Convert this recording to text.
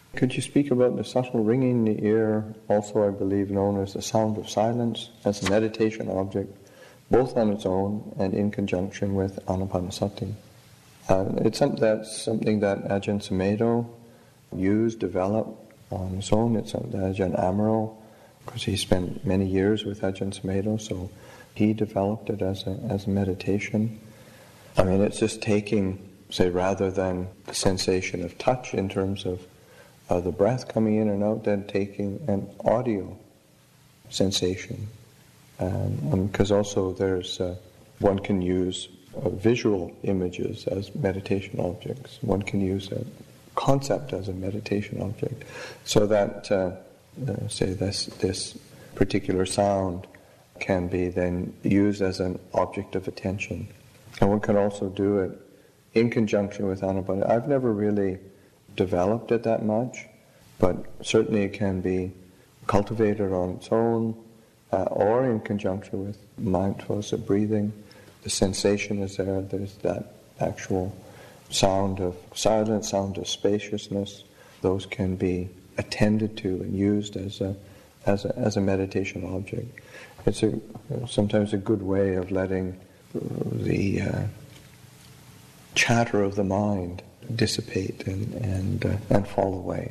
Could you speak about the subtle ringing in the ear, also I believe known as the sound of silence, as a meditation object, both on its own and in conjunction with Anapanasati? That's something that Ajahn Sumedho developed on his own. It's something that Ajahn Amaro, because he spent many years with Ajahn Sumedho, so he developed it as a meditation. I mean, it's just taking, say, rather than the sensation of touch in terms of the breath coming in and out, then taking an audio sensation. Because also one can use visual images as meditation objects. One can use a concept as a meditation object. So that, say, this particular sound can be then used as an object of attention. And one can also do it in conjunction with Anapanasati. I've never really developed it that much, but certainly it can be cultivated on its own, or in conjunction with mindfulness of breathing. The sensation is there. There's that actual sound of silence, sound of spaciousness. Those can be attended to and used as a meditation object. It's sometimes a good way of letting the chatter of the mind dissipate and fall away.